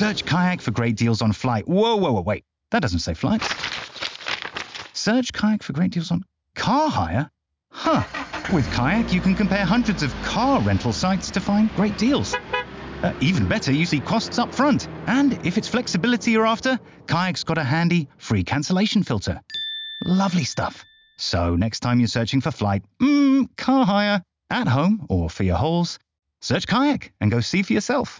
Search Kayak for great deals on flight. Whoa, wait. That doesn't say flights. Search Kayak for great deals on car hire? Huh. With Kayak, you can compare hundreds of car rental sites to find great deals. Even better, you see costs up front. And if it's flexibility you're after, Kayak's got a handy free cancellation filter. Lovely stuff. So next time you're searching for flight, car hire, at home or for your holes, search Kayak and go see for yourself.